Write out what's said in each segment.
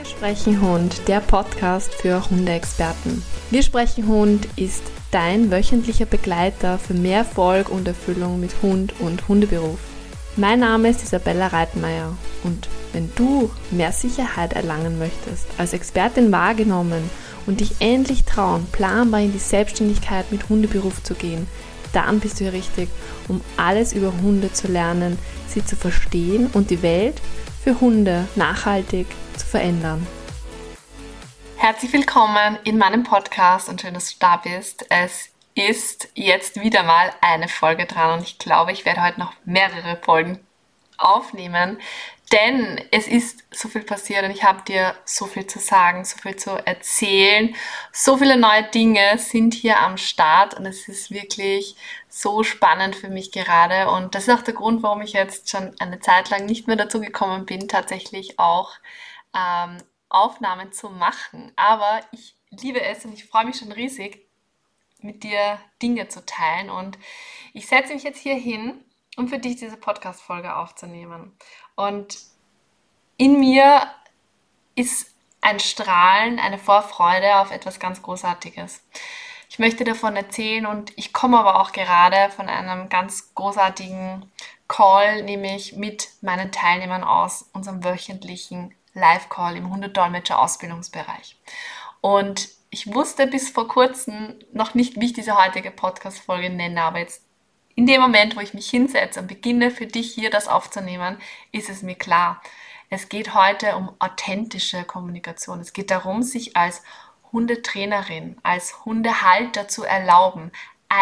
Wir sprechen Hund, der Podcast für Hundeexperten. Wir sprechen Hund ist dein wöchentlicher Begleiter für mehr Erfolg und Erfüllung mit Hund und Hundeberuf. Mein Name ist Isabella Reitmeier und wenn du mehr Sicherheit erlangen möchtest, als Expertin wahrgenommen und dich endlich trauen, planbar in die Selbstständigkeit mit Hundeberuf zu gehen, dann bist du hier richtig, um alles über Hunde zu lernen, sie zu verstehen und die Welt für Hunde nachhaltig zu verändern. Herzlich willkommen in meinem Podcast und schön, dass du da bist. Es ist jetzt wieder mal eine Folge dran und ich glaube, ich werde heute noch mehrere Folgen aufnehmen, denn es ist so viel passiert und ich habe dir so viel zu sagen, so viel zu erzählen. So viele neue Dinge sind hier am Start und es ist wirklich so spannend für mich gerade. Und das ist auch der Grund, warum ich jetzt schon eine Zeit lang nicht mehr dazu gekommen bin, tatsächlich auch Aufnahmen zu machen. Aber ich liebe es und ich freue mich schon riesig, mit dir Dinge zu teilen. Und ich setze mich jetzt hier hin, um für dich diese Podcast-Folge aufzunehmen. Und in mir ist ein Strahlen, eine Vorfreude auf etwas ganz Großartiges. Ich möchte davon erzählen und ich komme aber auch gerade von einem ganz großartigen Call, nämlich mit meinen Teilnehmern aus unserem wöchentlichen Live-Call im Hundedolmetscher-Ausbildungsbereich. Und ich wusste bis vor kurzem noch nicht, wie ich diese heutige Podcast-Folge nenne, aber jetzt in dem Moment, wo ich mich hinsetze und beginne für dich hier das aufzunehmen, ist es mir klar. Es geht heute um authentische Kommunikation. Es geht darum, sich als Hundetrainerin, als Hundehalter zu erlauben,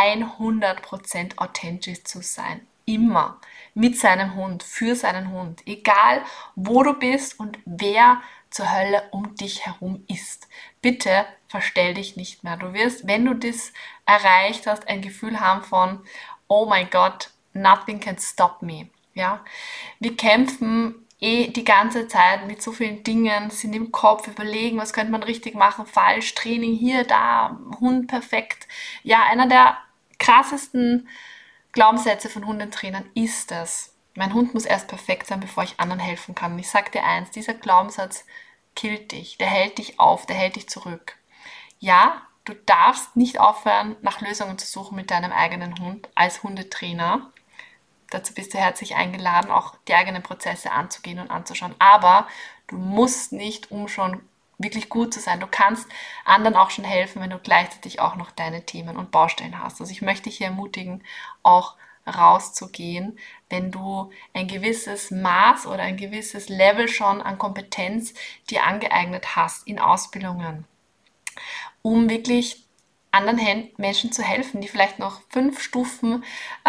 100% authentisch zu sein. Immer. Mit seinem Hund, für seinen Hund. Egal, wo du bist und wer zur Hölle um dich herum ist. Bitte verstell dich nicht mehr. Du wirst, wenn du das erreicht hast, ein Gefühl haben von oh mein Gott, nothing can stop me. Ja? Wir kämpfen die ganze Zeit mit so vielen Dingen, sind im Kopf, überlegen, was könnte man richtig machen, falsch, Training hier, da, Hund perfekt. Ja, einer der krassesten Glaubenssätze von Hundetrainern ist es, mein Hund muss erst perfekt sein, bevor ich anderen helfen kann. Und ich sage dir eins, dieser Glaubenssatz killt dich, der hält dich auf, der hält dich zurück. Ja, du darfst nicht aufhören, nach Lösungen zu suchen mit deinem eigenen Hund als Hundetrainer. Dazu bist du herzlich eingeladen, auch die eigenen Prozesse anzugehen und anzuschauen. Aber du musst nicht, um schon wirklich gut zu sein. Du kannst anderen auch schon helfen, wenn du gleichzeitig auch noch deine Themen und Baustellen hast. Also ich möchte dich hier ermutigen, auch rauszugehen, wenn du ein gewisses Maß oder ein gewisses Level schon an Kompetenz dir angeeignet hast in Ausbildungen, um wirklich anderen Menschen zu helfen, die vielleicht noch 5 Stufen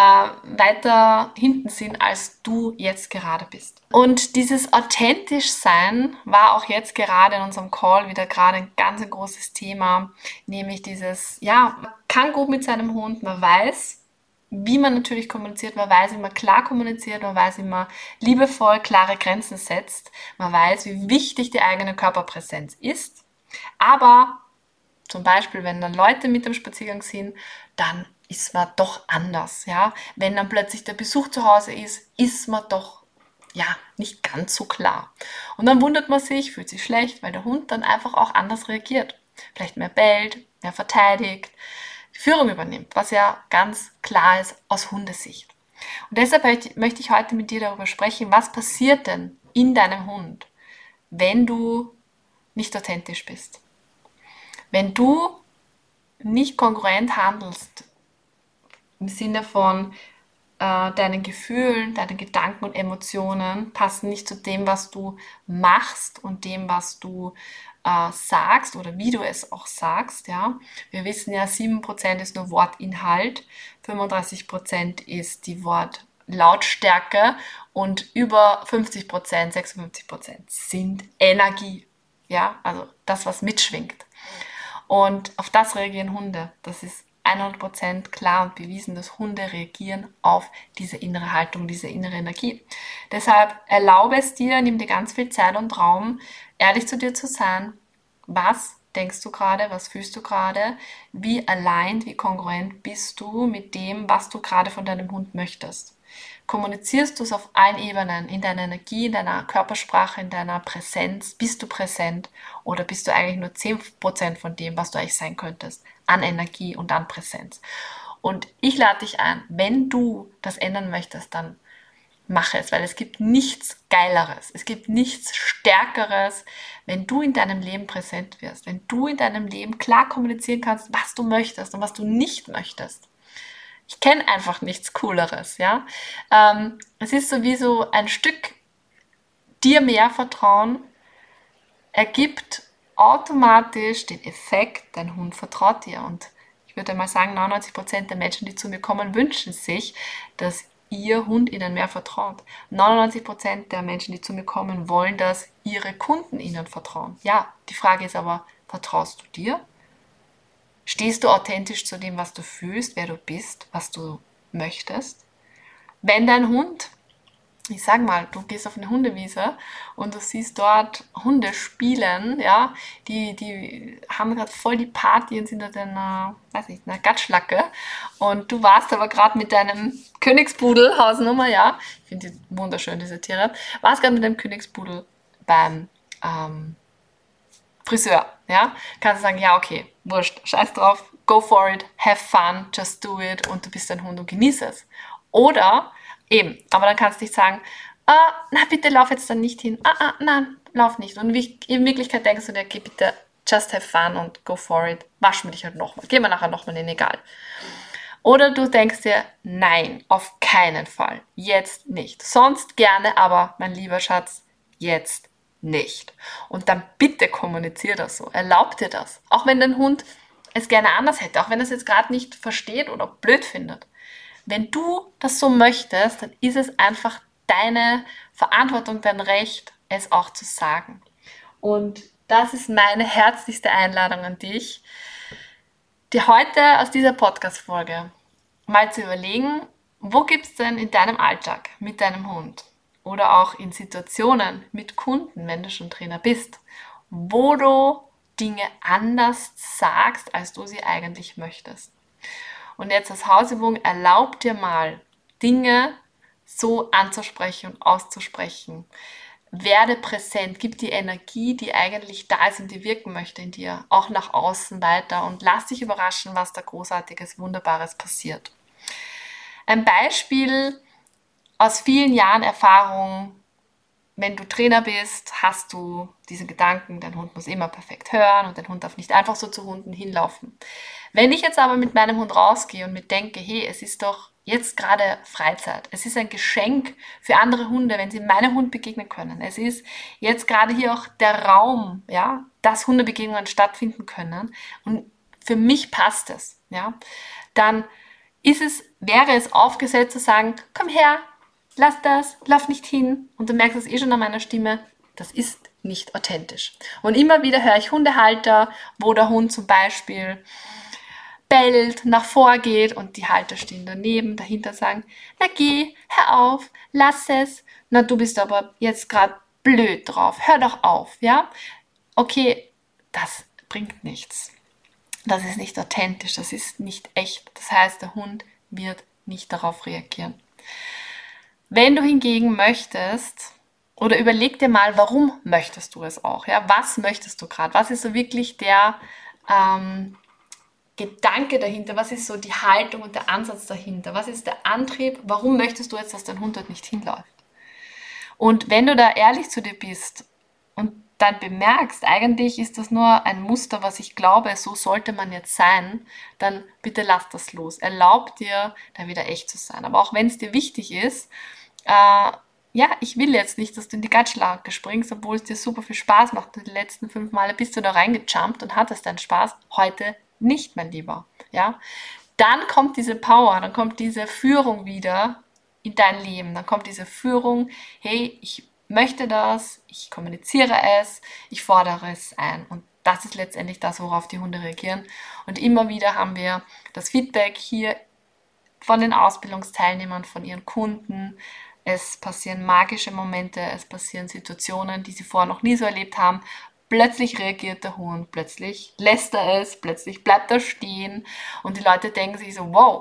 weiter hinten sind, als du jetzt gerade bist. Und dieses authentisch sein war auch jetzt gerade in unserem Call wieder gerade ein ganz großes Thema, nämlich dieses, ja, man kann gut mit seinem Hund, man weiß, wie man natürlich kommuniziert, man weiß, wie man klar kommuniziert, man weiß, wie man liebevoll klare Grenzen setzt, man weiß, wie wichtig die eigene Körperpräsenz ist, aber zum Beispiel, wenn dann Leute mit dem Spaziergang sind, dann ist man doch anders, ja. Wenn dann plötzlich der Besuch zu Hause ist man doch, ja, nicht ganz so klar. Und dann wundert man sich, fühlt sich schlecht, weil der Hund dann einfach auch anders reagiert. Vielleicht mehr bellt, mehr verteidigt, die Führung übernimmt, was ja ganz klar ist aus Hundesicht. Und deshalb möchte ich heute mit dir darüber sprechen, was passiert denn in deinem Hund, wenn du nicht authentisch bist. Wenn du nicht kongruent handelst, im Sinne von deinen Gefühlen, deinen Gedanken und Emotionen passen nicht zu dem, was du machst und dem, was du sagst oder wie du es auch sagst. Ja? Wir wissen ja, 7% ist nur Wortinhalt, 35% ist die Wortlautstärke und über 50%, 56% sind Energie. Ja? Also das, was mitschwingt. Und auf das reagieren Hunde. Das ist 100% klar und bewiesen, dass Hunde reagieren auf diese innere Haltung, diese innere Energie. Deshalb erlaube es dir, nimm dir ganz viel Zeit und Raum, ehrlich zu dir zu sein. Was denkst du gerade? Was fühlst du gerade? Wie aligned, wie kongruent bist du mit dem, was du gerade von deinem Hund möchtest? Kommunizierst du es auf allen Ebenen, in deiner Energie, in deiner Körpersprache, in deiner Präsenz? Bist du präsent oder bist du eigentlich nur 10% von dem, was du eigentlich sein könntest, an Energie und an Präsenz? Und ich lade dich ein, wenn du das ändern möchtest, dann mache es, weil es gibt nichts Geileres, es gibt nichts Stärkeres, wenn du in deinem Leben präsent wirst, wenn du in deinem Leben klar kommunizieren kannst, was du möchtest und was du nicht möchtest. Ich kenne einfach nichts Cooleres, ja. Es ist sowieso ein Stück dir mehr Vertrauen ergibt automatisch den Effekt, dein Hund vertraut dir. Und ich würde mal sagen, 99% der Menschen, die zu mir kommen, wünschen sich, dass ihr Hund ihnen mehr vertraut. 99% der Menschen, die zu mir kommen, wollen, dass ihre Kunden ihnen vertrauen. Ja, die Frage ist aber, vertraust du dir? Stehst du authentisch zu dem, was du fühlst, wer du bist, was du möchtest? Wenn dein Hund, ich sag mal, du gehst auf eine Hundewiese und du siehst dort Hunde spielen, ja, die haben gerade voll die Party und sind da in einer, weiß nicht, einer Gatschlacke und du warst aber gerade mit deinem Königspudel, Hausnummer, ja, ich finde die wunderschön, diese Tiere, warst gerade mit deinem Königspudel beim Friseur, ja, kannst du sagen, ja, okay, wurscht, scheiß drauf, go for it, have fun, just do it und du bist ein Hund und genieß es. Oder eben, aber dann kannst du nicht sagen, na bitte lauf jetzt dann nicht hin, nein, lauf nicht. Und in Wirklichkeit denkst du dir, okay, bitte just have fun und go for it, wasch mir dich halt nochmal, geh mal nachher nochmal in, egal. Oder du denkst dir, nein, auf keinen Fall, jetzt nicht. Sonst gerne, aber mein lieber Schatz, jetzt nicht. Und dann bitte kommunizier das so, erlaub dir das. Auch wenn dein Hund es gerne anders hätte, auch wenn er es jetzt gerade nicht versteht oder blöd findet. Wenn du das so möchtest, dann ist es einfach deine Verantwortung, dein Recht, es auch zu sagen. Und das ist meine herzlichste Einladung an dich, dir heute aus dieser Podcast-Folge mal zu überlegen, wo gibt es denn in deinem Alltag mit deinem Hund oder auch in Situationen mit Kunden, wenn du schon Trainer bist, wo du Dinge anders sagst, als du sie eigentlich möchtest. Und jetzt als Hausübung, erlaub dir mal, Dinge so anzusprechen und auszusprechen. Werde präsent, gib die Energie, die eigentlich da ist und die wirken möchte in dir, auch nach außen weiter und lass dich überraschen, was da Großartiges, Wunderbares passiert. Ein Beispiel aus vielen Jahren Erfahrung: Wenn du Trainer bist, hast du diesen Gedanken, dein Hund muss immer perfekt hören und dein Hund darf nicht einfach so zu Hunden hinlaufen. Wenn ich jetzt aber mit meinem Hund rausgehe und mir denke, hey, es ist doch jetzt gerade Freizeit, es ist ein Geschenk für andere Hunde, wenn sie meinem Hund begegnen können. Es ist jetzt gerade hier auch der Raum, ja, dass Hundebegegnungen stattfinden können und für mich passt es, ja, dann wäre es aufgesetzt zu sagen, komm her, lass das, lauf nicht hin. Und du merkst es eh schon an meiner Stimme, das ist nicht authentisch. Und immer wieder höre ich Hundehalter, wo der Hund zum Beispiel bellt, nach vorgeht und die Halter stehen daneben, dahinter sagen, na geh, hör auf, lass es. Na, du bist aber jetzt gerade blöd drauf, hör doch auf, ja? Okay, das bringt nichts. Das ist nicht authentisch, das ist nicht echt. Das heißt, der Hund wird nicht darauf reagieren. Wenn du hingegen möchtest, oder überleg dir mal, warum möchtest du es auch? Ja? Was möchtest du gerade? Was ist so wirklich der Gedanke dahinter? Was ist so die Haltung und der Ansatz dahinter? Was ist der Antrieb? Warum möchtest du jetzt, dass dein Hund dort nicht hinläuft? Und wenn du da ehrlich zu dir bist und dann bemerkst, eigentlich ist das nur ein Muster, was ich glaube, so sollte man jetzt sein, dann bitte lass das los. Erlaub dir, da wieder echt zu sein. Aber auch wenn es dir wichtig ist, ja, ich will jetzt nicht, dass du in die Gatschlacke springst, obwohl es dir super viel Spaß macht. Die letzten 5 Male bist du da reingejumpt und hattest deinen Spaß. Heute nicht, mein Lieber. Ja? Dann kommt diese Power, dann kommt diese Führung wieder in dein Leben. Dann kommt diese Führung, hey, ich möchte das, ich kommuniziere es, ich fordere es ein. Und das ist letztendlich das, worauf die Hunde reagieren. Und immer wieder haben wir das Feedback hier von den Ausbildungsteilnehmern, von ihren Kunden. Es passieren magische Momente, es passieren Situationen, die sie vorher noch nie so erlebt haben. Plötzlich reagiert der Hund, plötzlich lässt er es, plötzlich bleibt er stehen und die Leute denken sich so, wow,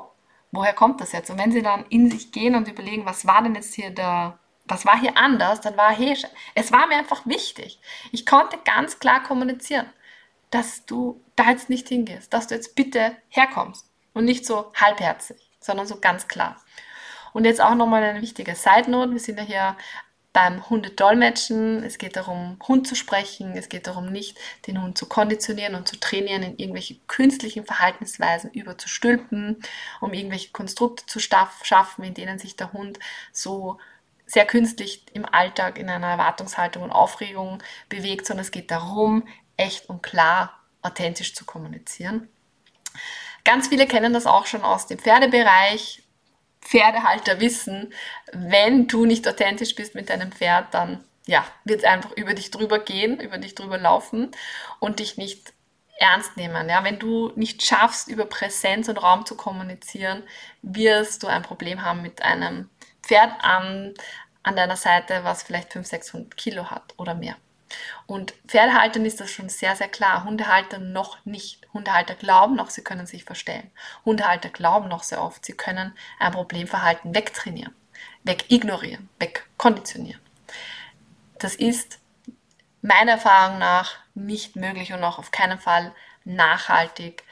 woher kommt das jetzt? Und wenn sie dann in sich gehen und überlegen, was war denn jetzt hier was war hier anders, dann war, hey, es war mir einfach wichtig. Ich konnte ganz klar kommunizieren, dass du da jetzt nicht hingehst, dass du jetzt bitte herkommst und nicht so halbherzig, sondern so ganz klar. Und jetzt auch nochmal eine wichtige Side-Note, wir sind ja hier beim Hundedolmetschen, es geht darum, Hund zu sprechen, es geht darum, nicht den Hund zu konditionieren und zu trainieren, in irgendwelche künstlichen Verhaltensweisen überzustülpen, um irgendwelche Konstrukte zu schaffen, in denen sich der Hund so sehr künstlich im Alltag in einer Erwartungshaltung und Aufregung bewegt, sondern es geht darum, echt und klar, authentisch zu kommunizieren. Ganz viele kennen das auch schon aus dem Pferdebereich. Pferdehalter wissen, wenn du nicht authentisch bist mit deinem Pferd, dann wird es einfach über dich drüber gehen, über dich drüber laufen und dich nicht ernst nehmen. Ja? Wenn du nicht schaffst, über Präsenz und Raum zu kommunizieren, wirst du ein Problem haben mit einem Pferd an deiner Seite, was vielleicht 500-600 Kilo hat oder mehr. Und Pferdehaltern ist das schon sehr, sehr klar. Hundehalter noch nicht. Hundehalter glauben noch, sie können sich verstellen. Hundehalter glauben noch sehr oft, sie können ein Problemverhalten wegtrainieren, wegignorieren, wegkonditionieren. Das ist meiner Erfahrung nach nicht möglich und auch auf keinen Fall nachhaltig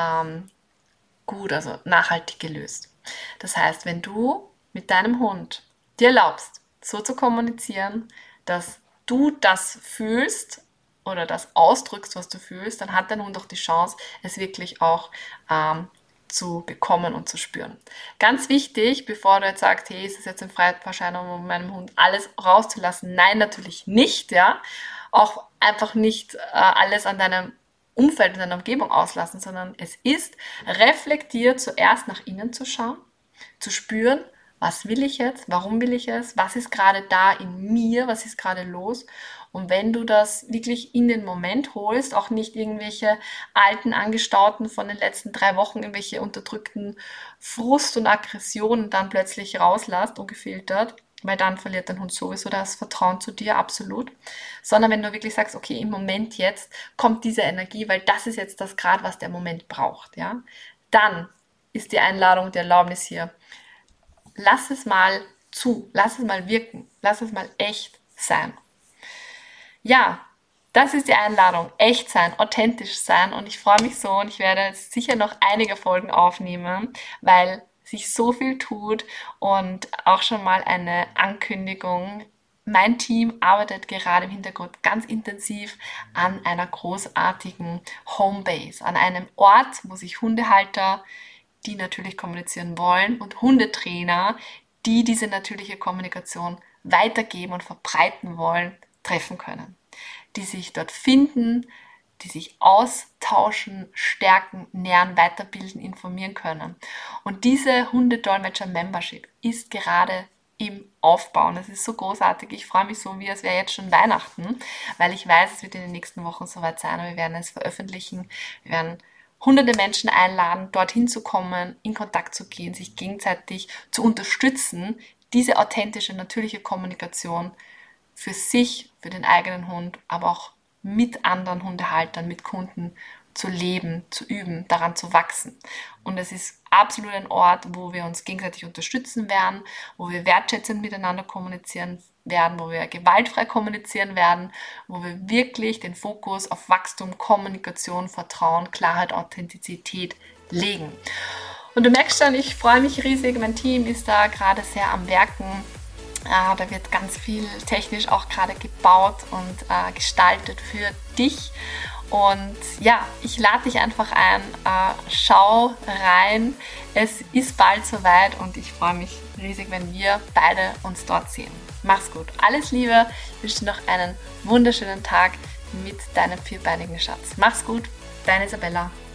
gut, also nachhaltig gelöst. Das heißt, wenn du mit deinem Hund dir erlaubst, so zu kommunizieren, dass du das fühlst oder das ausdrückst, was du fühlst, dann hat dein Hund auch die Chance, es wirklich auch zu bekommen und zu spüren. Ganz wichtig, bevor du jetzt sagst, hey, ist es jetzt ein Freiheitsverscheinung, um meinem Hund alles rauszulassen? Nein, natürlich nicht, ja. Auch einfach nicht alles an deinem Umfeld, in deiner Umgebung auslassen, sondern es ist reflektiert, zuerst nach innen zu schauen, zu spüren, was will ich jetzt? Warum will ich es? Was ist gerade da in mir? Was ist gerade los? Und wenn du das wirklich in den Moment holst, auch nicht irgendwelche alten Angestauten von den letzten 3 Wochen, irgendwelche unterdrückten Frust und Aggressionen dann plötzlich rauslässt, ungefiltert, weil dann verliert dein Hund sowieso das Vertrauen zu dir, absolut. Sondern wenn du wirklich sagst, okay, im Moment jetzt kommt diese Energie, weil das ist jetzt das gerade, was der Moment braucht, ja, dann ist die Einladung, die Erlaubnis hier, lass es mal zu, lass es mal wirken, lass es mal echt sein. Ja, das ist die Einladung, echt sein, authentisch sein und ich freue mich so und ich werde jetzt sicher noch einige Folgen aufnehmen, weil sich so viel tut und auch schon mal eine Ankündigung. Mein Team arbeitet gerade im Hintergrund ganz intensiv an einer großartigen Homebase, an einem Ort, wo sich Hundehalter, die natürlich kommunizieren wollen und Hundetrainer, die diese natürliche Kommunikation weitergeben und verbreiten wollen, treffen können. Die sich dort finden, die sich austauschen, stärken, nähren, weiterbilden, informieren können. Und diese Hundedolmetscher-Membership ist gerade im Aufbau. Und das ist so großartig. Ich freue mich so, wie es wäre jetzt schon Weihnachten, weil ich weiß, es wird in den nächsten Wochen soweit sein und wir werden es veröffentlichen. Wir werden hunderte Menschen einladen, dorthin zu kommen, in Kontakt zu gehen, sich gegenseitig zu unterstützen, diese authentische, natürliche Kommunikation für sich, für den eigenen Hund, aber auch mit anderen Hundehaltern, mit Kunden zu leben, zu üben, daran zu wachsen. Und es ist absolut ein Ort, wo wir uns gegenseitig unterstützen werden, wo wir wertschätzend miteinander kommunizieren werden, wo wir gewaltfrei kommunizieren werden, wo wir wirklich den Fokus auf Wachstum, Kommunikation, Vertrauen, Klarheit, Authentizität legen. Und du merkst schon, ich freue mich riesig, mein Team ist da gerade sehr am Werken. Da wird ganz viel technisch auch gerade gebaut und gestaltet für dich. Und ja, ich lade dich einfach ein, schau rein. Es ist bald soweit und ich freue mich riesig, wenn wir beide uns dort sehen. Mach's gut. Alles Liebe. Ich wünsche dir noch einen wunderschönen Tag mit deinem vierbeinigen Schatz. Mach's gut. Deine Isabella.